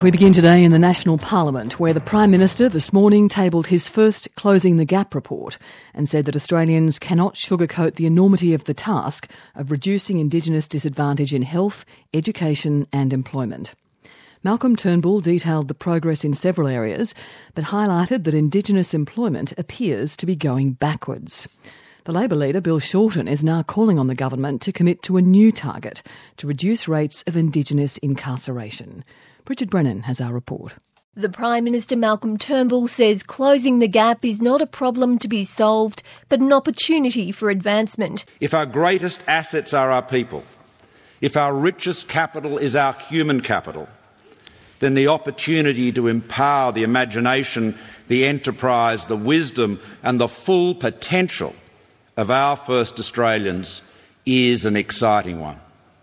We begin today in the National Parliament, where the Prime Minister this morning tabled his first Closing the Gap report and said that Australians cannot sugarcoat the enormity of the task of reducing Indigenous disadvantage in health, education and employment. Malcolm Turnbull detailed the progress in several areas, but highlighted that Indigenous employment appears to be going backwards. The Labor leader, Bill Shorten, is now calling on the government to commit to a new target to reduce rates of Indigenous incarceration. Bridget Brennan has our report. The Prime Minister Malcolm Turnbull says closing the gap is not a problem to be solved, but an opportunity for advancement. If our greatest assets are our people, if our richest capital is our human capital, then the opportunity to empower the imagination, the enterprise, the wisdom and the full potential of our first Australians is an exciting one.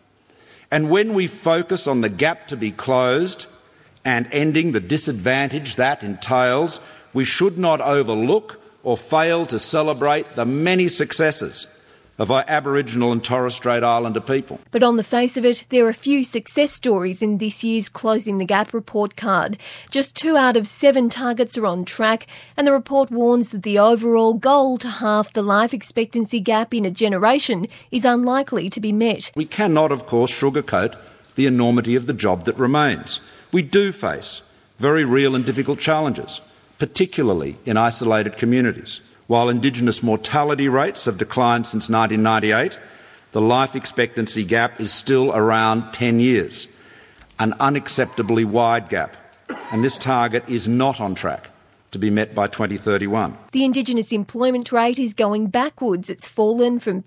And when we focus on the gap to be closed and ending the disadvantage that entails, we should not overlook or fail to celebrate the many successes of our Aboriginal and Torres Strait Islander people. But on the face of it, there are few success stories in this year's Closing the Gap report card. Just 2 out of 7 targets are on track, and the report warns that the overall goal to halve the life expectancy gap in a generation is unlikely to be met. We cannot, of course, sugarcoat the enormity of the job that remains. We do face very real and difficult challenges, particularly in isolated communities. While Indigenous mortality rates have declined since 1998, the life expectancy gap is still around 10 years, an unacceptably wide gap, and this target is not on track to be met by 2031. The Indigenous employment rate is going backwards. It's fallen from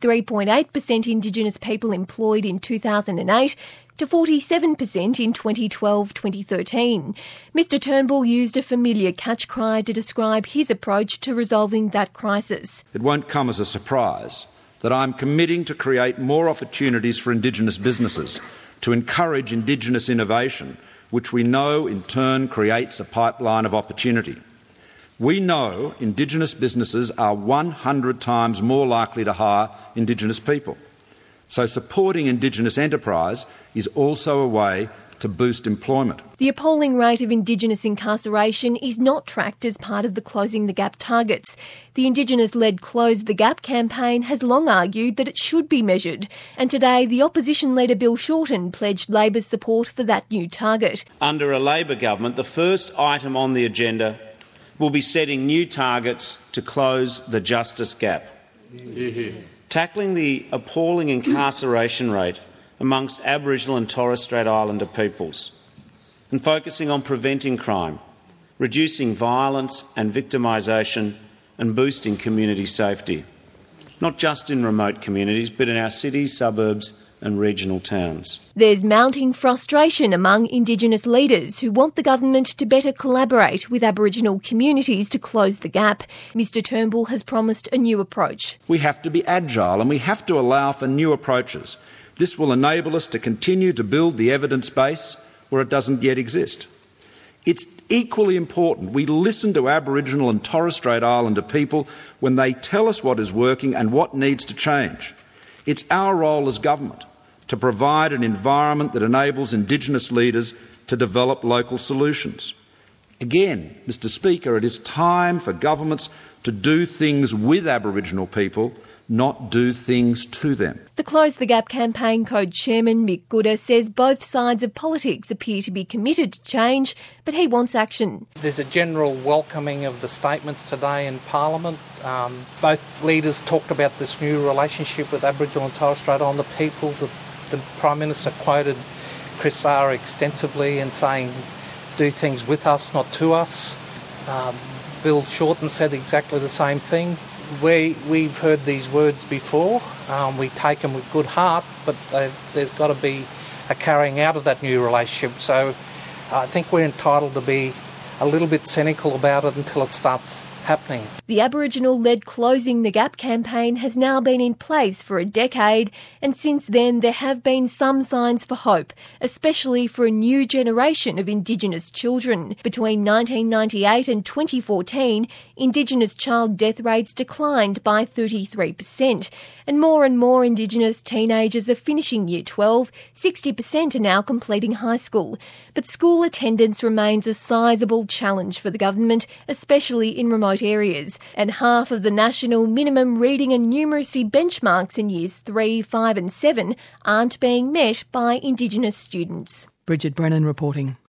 53.8% Indigenous people employed in 2008 to 47% in 2012-2013. Mr Turnbull used a familiar catch cry to describe his approach to resolving that crisis. It won't come as a surprise that I'm committing to create more opportunities for Indigenous businesses, to encourage Indigenous innovation, which we know in turn creates a pipeline of opportunity. We know Indigenous businesses are 100 times more likely to hire Indigenous people. So supporting Indigenous enterprise is also a way to boost employment. The appalling rate of Indigenous incarceration is not tracked as part of the Closing the Gap targets. The Indigenous-led Close the Gap campaign has long argued that it should be measured, and today the opposition leader Bill Shorten pledged Labor's support for that new target. Under a Labor government, the first item on the agenda will be setting new targets to close the justice gap. Tackling the appalling incarceration rate amongst Aboriginal and Torres Strait Islander peoples, and focusing on preventing crime, reducing violence and victimisation, and boosting community safety, not just in remote communities, but in our cities, suburbs and regional towns. There's mounting frustration among Indigenous leaders who want the government to better collaborate with Aboriginal communities to close the gap. Mr Turnbull has promised a new approach. We have to be agile and we have to allow for new approaches. This will enable us to continue to build the evidence base where it doesn't yet exist. It's equally important we listen to Aboriginal and Torres Strait Islander people when they tell us what is working and what needs to change. It's our role as government to provide an environment that enables Indigenous leaders to develop local solutions. Again, Mr Speaker, it is time for governments to do things with Aboriginal people, not do things to them. The Close the Gap campaign co-chairman Mick Gooder says both sides of politics appear to be committed to change, but he wants action. There's a general welcoming of the statements today in Parliament. Both leaders talked about this new relationship with Aboriginal and Torres Strait Islander people. The Prime Minister quoted Chris Sarr extensively in saying, do things with us, not to us. Bill Shorten said exactly the same thing. We've heard these words before. We take them with good heart, but there's got to be a carrying out of that new relationship. So I think we're entitled to be a little bit cynical about it until it starts happening. The Aboriginal-led Closing the Gap campaign has now been in place for a decade, and since then there have been some signs for hope, especially for a new generation of Indigenous children. Between 1998 and 2014, Indigenous child death rates declined by 33%, and more Indigenous teenagers are finishing Year 12. 60% are now completing high school. but school attendance remains a sizable challenge for the government, especially in remote areas, and half of the national minimum reading and numeracy benchmarks in years 3, 5 and 7 aren't being met by Indigenous students. Bridget Brennan reporting.